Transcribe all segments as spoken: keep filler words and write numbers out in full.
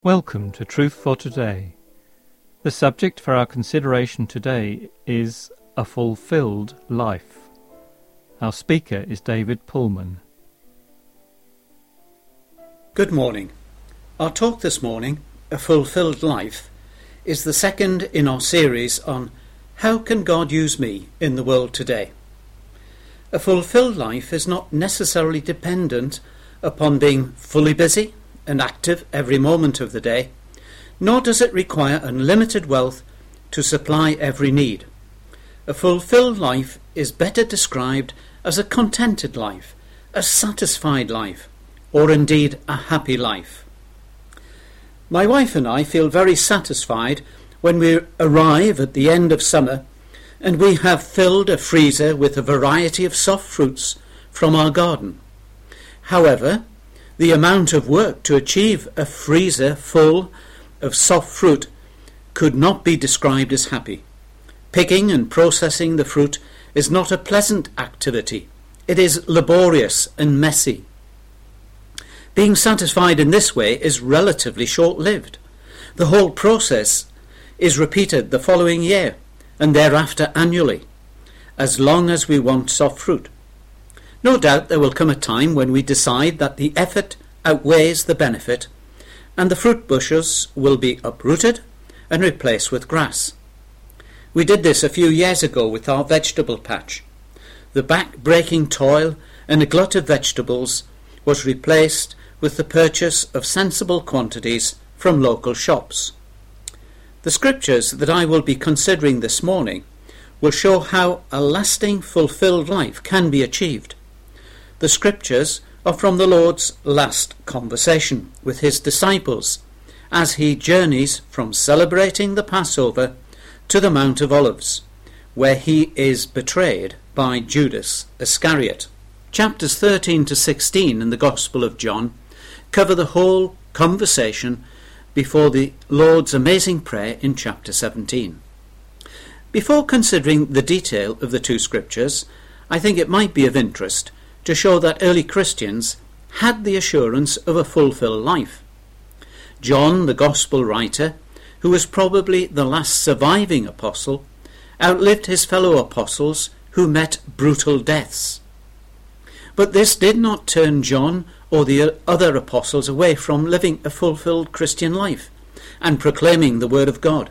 Welcome to Truth for Today. The subject for our consideration today is a fulfilled life. Our speaker is David Pullman. Good morning. Our talk this morning, A Fulfilled Life, is the second in our series on How Can God Use Me in the World Today? A fulfilled life is not necessarily dependent upon being fully busy and active every moment of the day, nor does it require unlimited wealth to supply every need. A fulfilled life is better described as a contented life, a satisfied life, or indeed a happy life. My wife and I feel very satisfied when we arrive at the end of summer and we have filled a freezer with a variety of soft fruits from our garden. However, the amount of work to achieve a freezer full of soft fruit could not be described as happy. Picking and processing the fruit is not a pleasant activity. It is laborious and messy. Being satisfied in this way is relatively short-lived. The whole process is repeated the following year and thereafter annually, as long as we want soft fruit. No doubt there will come a time when we decide that the effort outweighs the benefit, and the fruit bushes will be uprooted and replaced with grass. We did this a few years ago with our vegetable patch. The back-breaking toil and a glut of vegetables was replaced with the purchase of sensible quantities from local shops. The scriptures that I will be considering this morning will show how a lasting, fulfilled life can be achieved. The scriptures are from the Lord's last conversation with his disciples as he journeys from celebrating the Passover to the Mount of Olives, where he is betrayed by Judas Iscariot. Chapters thirteen to sixteen in the Gospel of John cover the whole conversation before the Lord's amazing prayer in chapter seventeen. Before considering the detail of the two scriptures, I think it might be of interest to show that early Christians had the assurance of a fulfilled life. John, the Gospel writer, who was probably the last surviving apostle, outlived his fellow apostles who met brutal deaths. But this did not turn John or the other apostles away from living a fulfilled Christian life and proclaiming the Word of God.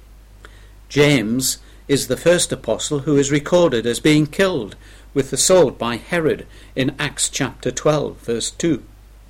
James is the first apostle who is recorded as being killed with the sword by Herod in Acts chapter twelve, verse two.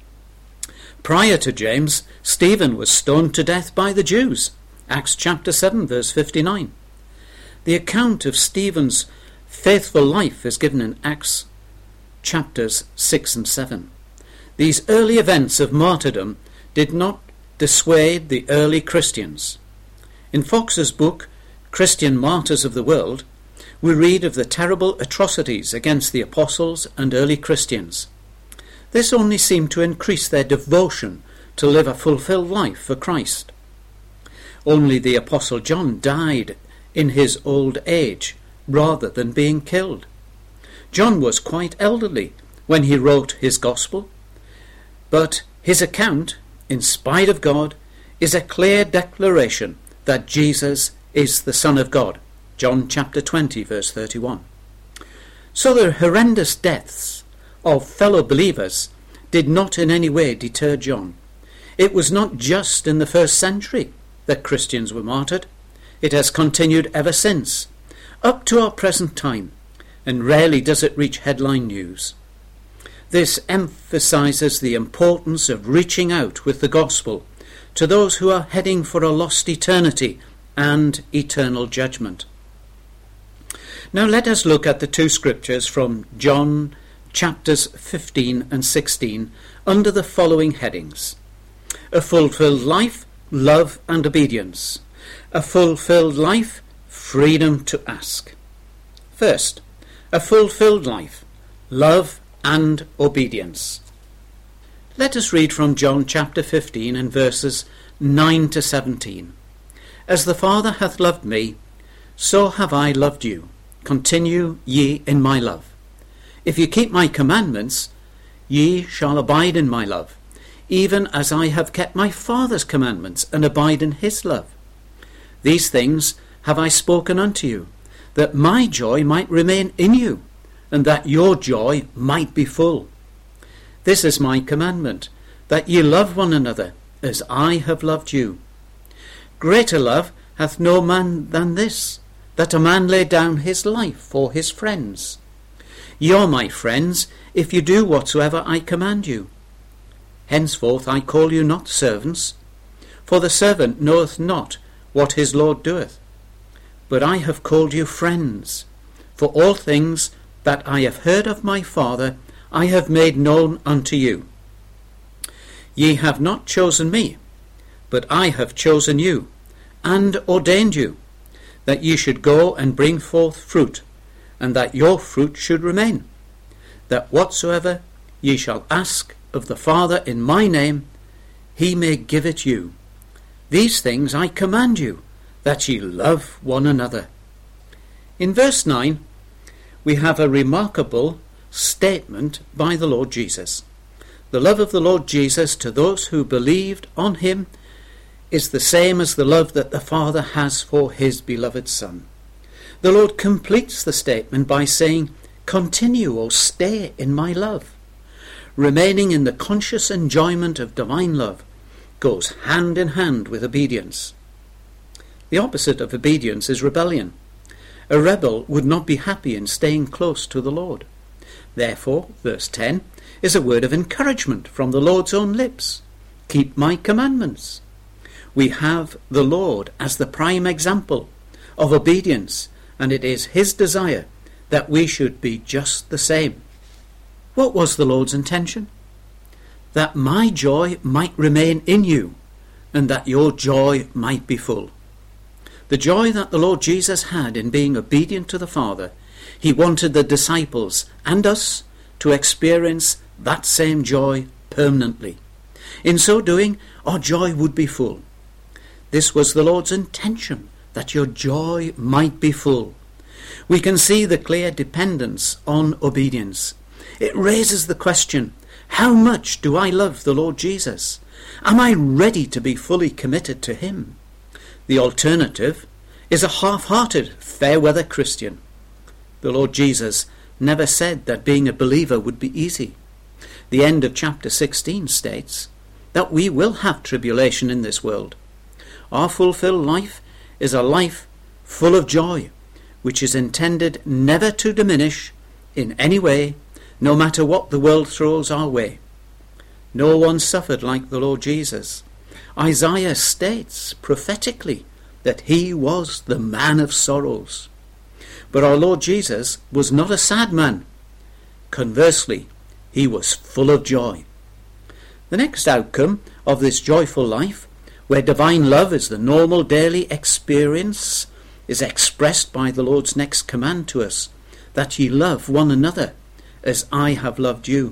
Prior to James, Stephen was stoned to death by the Jews, Acts chapter seven, verse fifty-nine. The account of Stephen's faithful life is given in Acts chapters six and seven. These early events of martyrdom did not dissuade the early Christians. In Fox's book, Christian Martyrs of the World, we read of the terrible atrocities against the apostles and early Christians. This only seemed to increase their devotion to live a fulfilled life for Christ. Only the Apostle John died in his old age rather than being killed. John was quite elderly when he wrote his Gospel, but his account, in spite of God, is a clear declaration that Jesus is the Son of God. John chapter twenty, verse thirty-one. So the horrendous deaths of fellow believers did not in any way deter John. It was not just in the first century that Christians were martyred. It has continued ever since, up to our present time, and rarely does it reach headline news. This emphasizes the importance of reaching out with the gospel to those who are heading for a lost eternity and eternal judgment. Now let us look at the two scriptures from John chapters fifteen and sixteen under the following headings: a fulfilled life, love and obedience; a fulfilled life, freedom to ask. First, a fulfilled life, love and obedience. Let us read from John chapter fifteen and verses nine to seventeen. As the Father hath loved me, so have I loved you. Continue ye in my love. If ye keep my commandments, ye shall abide in my love, even as I have kept my Father's commandments and abide in his love. These things have I spoken unto you, that my joy might remain in you, and that your joy might be full. This is my commandment, that ye love one another, as I have loved you. Greater love hath no man than this, that a man lay down his life for his friends. Ye are my friends, if you do whatsoever I command you. Henceforth I call you not servants, for the servant knoweth not what his Lord doeth. But I have called you friends, for all things that I have heard of my Father I have made known unto you. Ye have not chosen me, but I have chosen you, and ordained you, that ye should go and bring forth fruit, and that your fruit should remain, that whatsoever ye shall ask of the Father in my name, he may give it you. These things I command you, that ye love one another. In verse nine, we have a remarkable statement by the Lord Jesus. The love of the Lord Jesus to those who believed on him is the same as the love that the Father has for his beloved Son. The Lord completes the statement by saying, continue or stay in my love. Remaining in the conscious enjoyment of divine love goes hand in hand with obedience. The opposite of obedience is rebellion. A rebel would not be happy in staying close to the Lord. Therefore, verse ten is a word of encouragement from the Lord's own lips. Keep my commandments. We have the Lord as the prime example of obedience, and it is his desire that we should be just the same. What was the Lord's intention? That my joy might remain in you, and that your joy might be full. The joy that the Lord Jesus had in being obedient to the Father, he wanted the disciples and us to experience that same joy permanently. In so doing, our joy would be full. This was the Lord's intention, that your joy might be full. We can see the clear dependence on obedience. It raises the question, how much do I love the Lord Jesus? Am I ready to be fully committed to him? The alternative is a half-hearted, fair-weather Christian. The Lord Jesus never said that being a believer would be easy. The end of chapter sixteen states that we will have tribulation in this world. Our fulfilled life is a life full of joy, which is intended never to diminish in any way, no matter what the world throws our way. No one suffered like the Lord Jesus. Isaiah states prophetically that he was the man of sorrows. But our Lord Jesus was not a sad man. Conversely, he was full of joy. The next outcome of this joyful life, where divine love is the normal daily experience, is expressed by the Lord's next command to us, that ye love one another as I have loved you.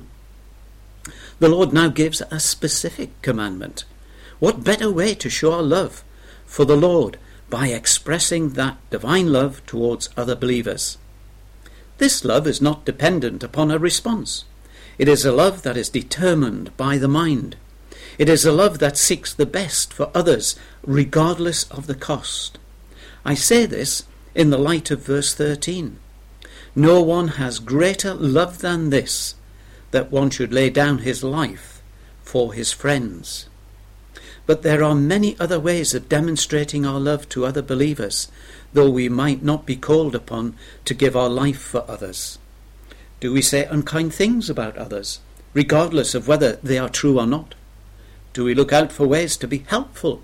The Lord now gives a specific commandment. What better way to show our love for the Lord by expressing that divine love towards other believers? This love is not dependent upon a response. It is a love that is determined by the mind. It is a love that seeks the best for others, regardless of the cost. I say this in the light of verse thirteen. No one has greater love than this, that one should lay down his life for his friends. But there are many other ways of demonstrating our love to other believers, though we might not be called upon to give our life for others. Do we say unkind things about others, regardless of whether they are true or not? Do we look out for ways to be helpful?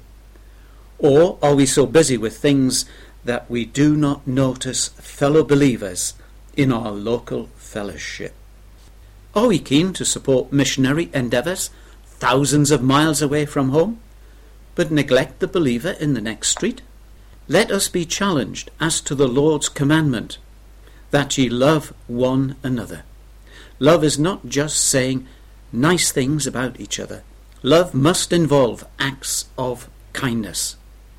Or are we so busy with things that we do not notice fellow believers in our local fellowship? Are we keen to support missionary endeavours thousands of miles away from home, but neglect the believer in the next street? Let us be challenged as to the Lord's commandment, that ye love one another. Love is not just saying nice things about each other. Love must involve acts of kindness.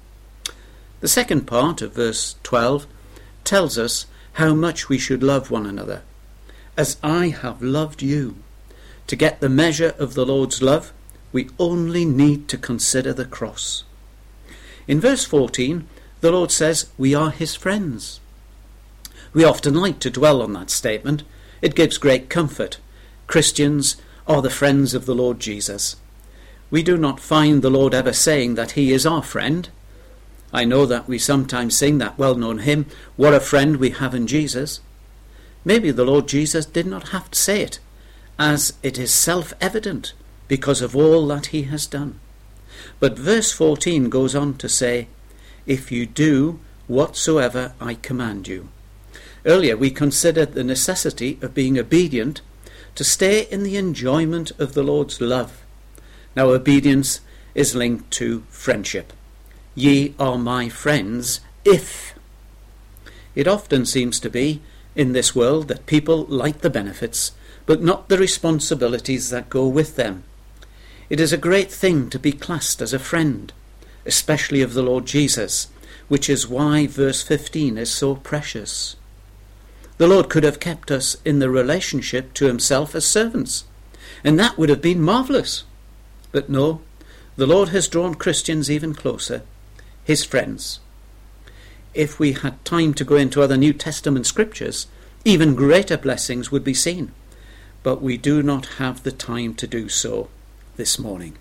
The second part of verse twelve tells us how much we should love one another. As I have loved you. To get the measure of the Lord's love, We only need to consider the cross. In verse fourteen, the Lord says we are his friends. We often like to dwell on that statement. It gives great comfort. Christians are the friends of the Lord Jesus. We do not find the Lord ever saying that he is our friend. I know that we sometimes sing that well-known hymn, "What a friend we have in Jesus." Maybe the Lord Jesus did not have to say it, as it is self-evident because of all that he has done. But verse fourteen goes on to say, "If you do whatsoever I command you." Earlier we considered the necessity of being obedient to stay in the enjoyment of the Lord's love. Now obedience is linked to friendship. Ye are my friends if. It often seems to be in this world that people like the benefits, but not the responsibilities that go with them. It is a great thing to be classed as a friend, especially of the Lord Jesus, which is why verse fifteen is so precious. The Lord could have kept us in the relationship to himself as servants, and that would have been marvellous. But no, the Lord has drawn Christians even closer, his friends. If we had time to go into other New Testament scriptures, even greater blessings would be seen. But we do not have the time to do so this morning.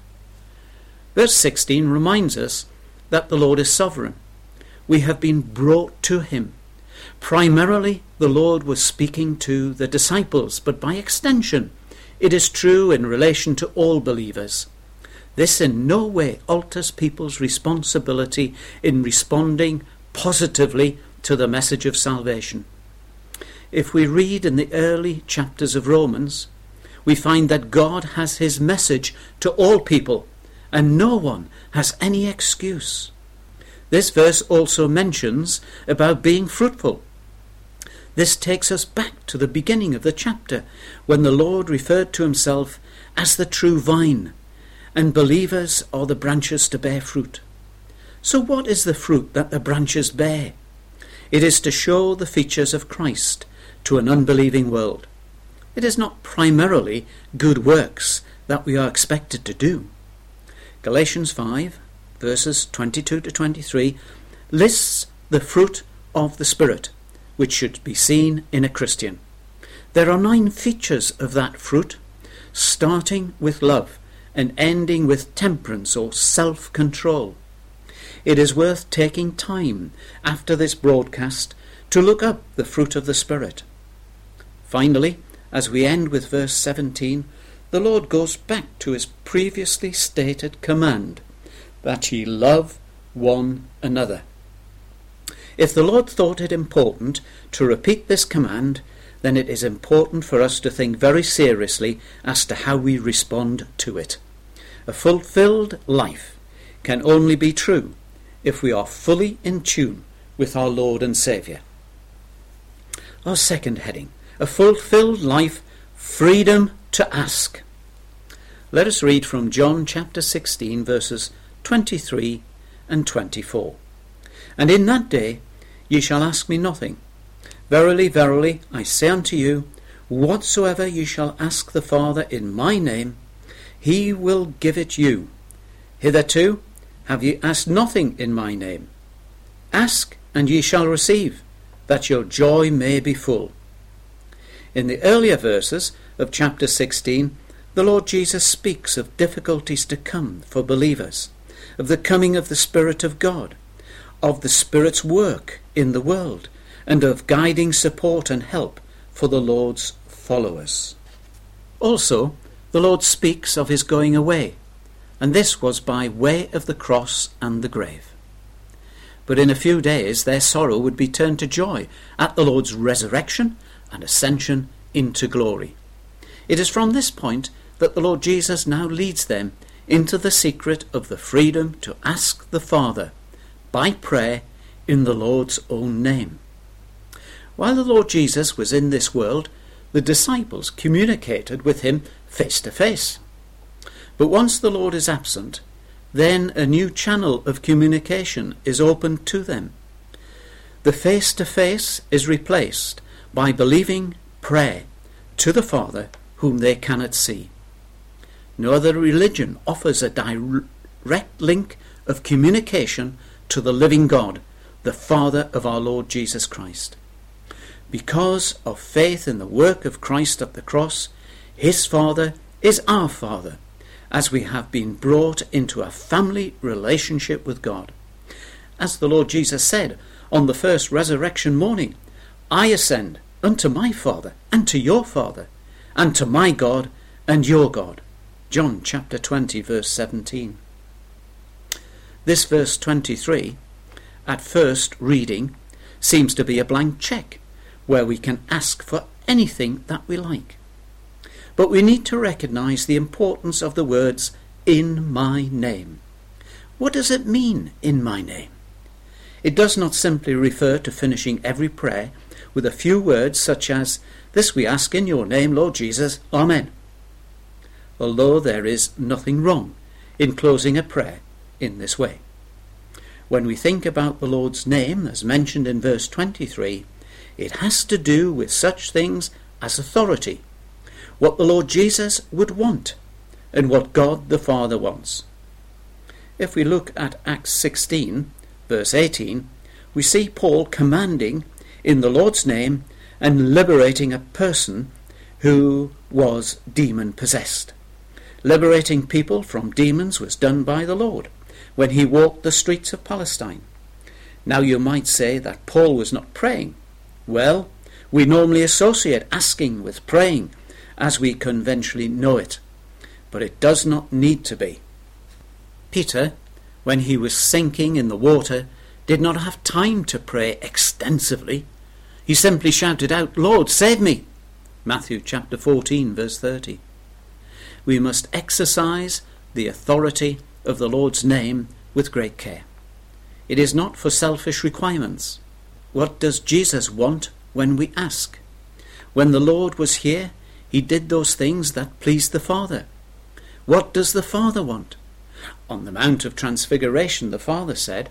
Verse sixteen reminds us that the Lord is sovereign. We have been brought to him. Primarily, the Lord was speaking to the disciples, but by extension, it is true in relation to all believers. This in no way alters people's responsibility in responding positively to the message of salvation. If we read in the early chapters of Romans, we find that God has his message to all people, and no one has any excuse. This verse also mentions about being fruitful. This takes us back to the beginning of the chapter, when the Lord referred to himself as the true vine, and believers are the branches to bear fruit. So what is the fruit that the branches bear? It is to show the features of Christ to an unbelieving world. It is not primarily good works that we are expected to do. Galatians five, verses twenty-two to twenty-three, lists the fruit of the Spirit, which should be seen in a Christian. There are nine features of that fruit, starting with love and ending with temperance or self-control. It is worth taking time after this broadcast to look up the fruit of the Spirit. Finally, as we end with verse seventeen, the Lord goes back to his previously stated command that ye love one another. If the Lord thought it important to repeat this command, then it is important for us to think very seriously as to how we respond to it. A fulfilled life can only be true if we are fully in tune with our Lord and Saviour. Our second heading, a fulfilled life, freedom to ask. Let us read from John chapter sixteen, verses twenty-three and twenty-four. And in that day ye shall ask me nothing. Verily, verily, I say unto you, whatsoever ye shall ask the Father in my name, he will give it you. Hitherto have ye asked nothing in my name. Ask, and ye shall receive, that your joy may be full. In the earlier verses of chapter sixteen, the Lord Jesus speaks of difficulties to come for believers, of the coming of the Spirit of God, of the Spirit's work in the world, and of guiding support and help for the Lord's followers. Also, the Lord speaks of his going away, and this was by way of the cross and the grave. But in a few days their sorrow would be turned to joy at the Lord's resurrection and ascension into glory. It is from this point that the Lord Jesus now leads them into the secret of the freedom to ask the Father by prayer in the Lord's own name. While the Lord Jesus was in this world, the disciples communicated with him face to face. But once the Lord is absent, then a new channel of communication is opened to them. The face-to-face is replaced by believing prayer to the Father whom they cannot see. No other religion offers a direct link of communication to the living God, the Father of our Lord Jesus Christ. Because of faith in the work of Christ at the cross, his Father is our Father, as we have been brought into a family relationship with God. As the Lord Jesus said on the first resurrection morning, I ascend unto my Father and to your Father, and to my God and your God. John chapter twenty, verse seventeen. This verse twenty-three, at first reading, seems to be a blank cheque, where we can ask for anything that we like. But we need to recognise the importance of the words, in my name. What does it mean, in my name? It does not simply refer to finishing every prayer with a few words such as, this we ask in your name, Lord Jesus, Amen. Although there is nothing wrong in closing a prayer in this way. When we think about the Lord's name, as mentioned in verse twenty-three, it has to do with such things as authority, what the Lord Jesus would want, and what God the Father wants. If we look at Acts sixteen, verse eighteen, we see Paul commanding in the Lord's name and liberating a person who was demon-possessed. Liberating people from demons was done by the Lord when he walked the streets of Palestine. Now you might say that Paul was not praying. Well, we normally associate asking with praying as we conventionally know it, but it does not need to be. Peter, when he was sinking in the water, did not have time to pray extensively. He simply shouted out, Lord, save me! Matthew chapter fourteen, verse thirty. We must exercise the authority of the Lord's name with great care. It is not for selfish requirements. What does Jesus want when we ask? When the Lord was here, he did those things that pleased the Father. What does the Father want? On the Mount of Transfiguration, the Father said,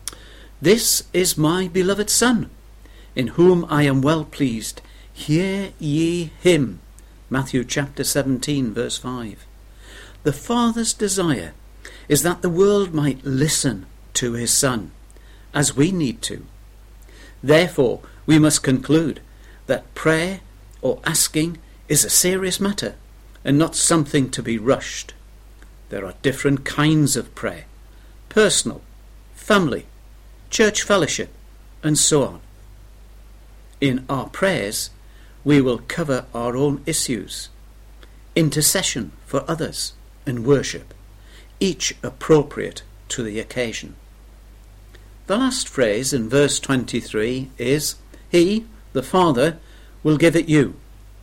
This is my beloved Son, in whom I am well pleased. Hear ye him. Matthew chapter seventeen, verse five. The Father's desire is that the world might listen to his Son, as we need to. Therefore, we must conclude that prayer or asking is a serious matter and not something to be rushed. There are different kinds of prayer: personal, family, church fellowship, and so on. In our prayers, we will cover our own issues, intercession for others, and worship, each appropriate to the occasion. The last phrase in verse twenty-three is, He, the Father, will give it you.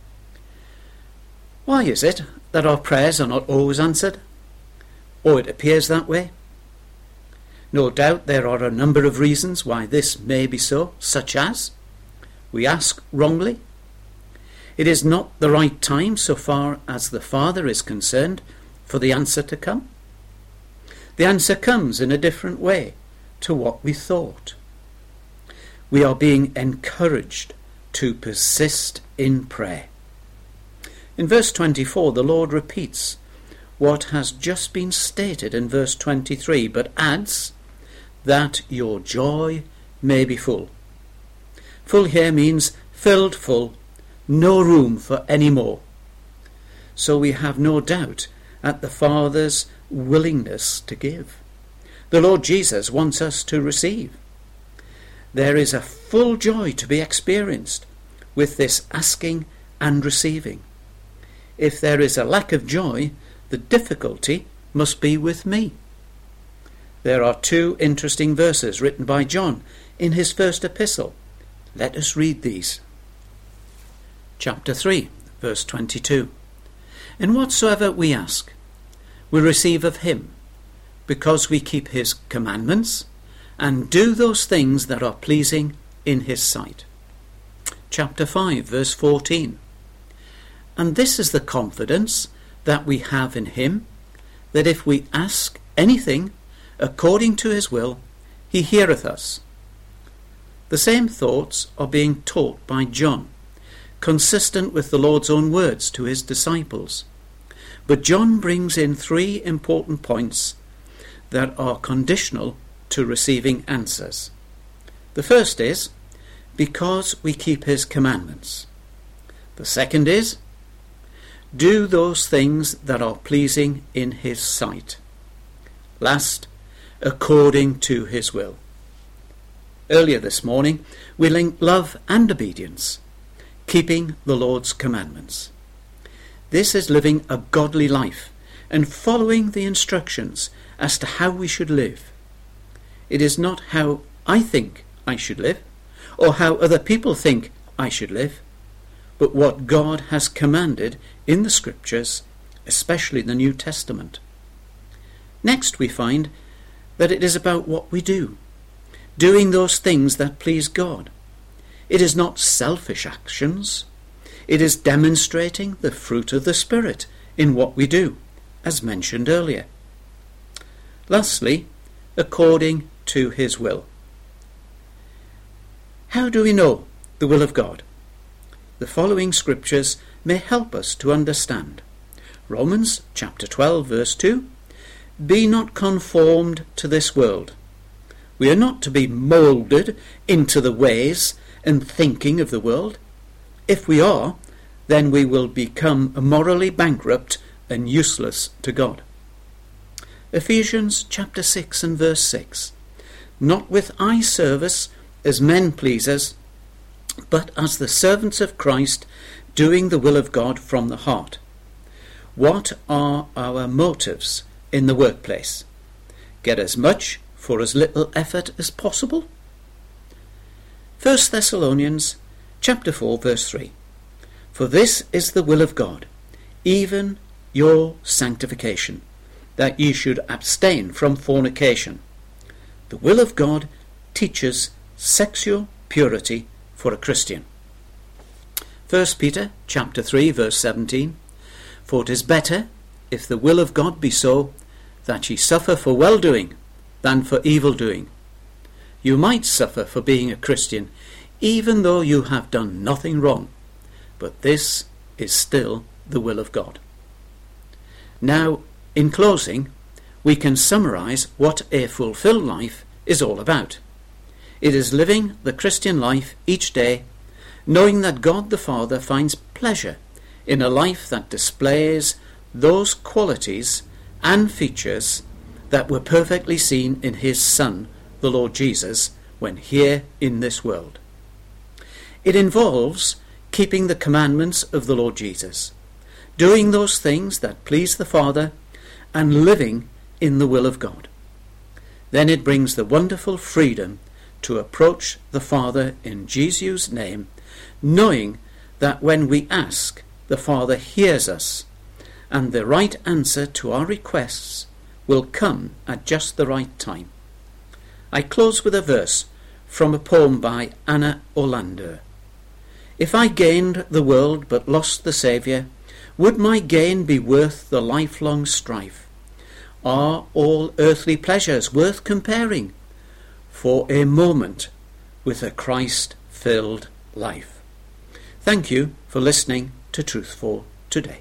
Why is it that our prayers are not always answered? Or it appears that way? No doubt there are a number of reasons why this may be so, such as we ask wrongly. It is not the right time, so far as the Father is concerned, for the answer to come. The answer comes in a different way to what we thought. We are being encouraged to persist in prayer. In verse twenty-four, the Lord repeats what has just been stated in verse twenty-three, but adds that your joy may be full. Full here means filled full, no room for any more. So we have no doubt at the Father's willingness to give. The Lord Jesus wants us to receive. There is a full joy to be experienced with this asking and receiving. If there is a lack of joy, the difficulty must be with me. There are two interesting verses written by John in his first epistle. Let us read these. Chapter three, verse twenty-two. In whatsoever we ask, we receive of him, because we keep his commandments, and do those things that are pleasing in his sight. Chapter five, verse fourteen. And this is the confidence that we have in him, that if we ask anything according to his will, he heareth us. The same thoughts are being taught by John, consistent with the Lord's own words to his disciples. But John brings in three important points that are conditional to receiving answers. The first is, because we keep his commandments. The second is, do those things that are pleasing in his sight. Last, according to his will. Earlier this morning, we linked love and obedience, keeping the Lord's commandments. This is living a godly life and following the instructions as to how we should live. It is not how I think I should live, or how other people think I should live, but what God has commanded in the Scriptures, especially the New Testament. Next we find that it is about what we do, doing those things that please God. It is not selfish actions. It is demonstrating the fruit of the Spirit in what we do, as mentioned earlier. Lastly, according to his will. How do we know the will of God? The following scriptures may help us to understand. Romans chapter twelve verse two, be not conformed to this world. We are not to be moulded into the ways and thinking of the world. If we are, then we will become morally bankrupt and useless to God. Ephesians chapter six and verse six, not with eye service as men pleasers, but as the servants of Christ, doing the will of God from the heart. What are our motives in the workplace? Get as much for as little effort as possible? First Thessalonians chapter four verse three, for this is the will of God, even your sanctification, that ye should abstain from fornication. The will of God teaches sexual purity for a Christian. First Peter chapter three verse seventeen, for it is better, if the will of God be so, that ye suffer for well-doing than for evil-doing. You might suffer for being a Christian, even though you have done nothing wrong, but this is still the will of God. Now, in closing, we can summarize what a fulfilled life is all about. It is living the Christian life each day, knowing that God the Father finds pleasure in a life that displays those qualities and features that were perfectly seen in his Son, the Lord Jesus, when here in this world. It involves keeping the commandments of the Lord Jesus, doing those things that please the Father, and living in the will of God. Then it brings the wonderful freedom to approach the Father in Jesus' name, knowing that when we ask, the Father hears us, and the right answer to our requests will come at just the right time. I close with a verse from a poem by Anna Olander. If I gained the world but lost the Saviour, would my gain be worth the lifelong strife? Are all earthly pleasures worth comparing for a moment with a Christ-filled life? Thank you for listening to Truth for Today.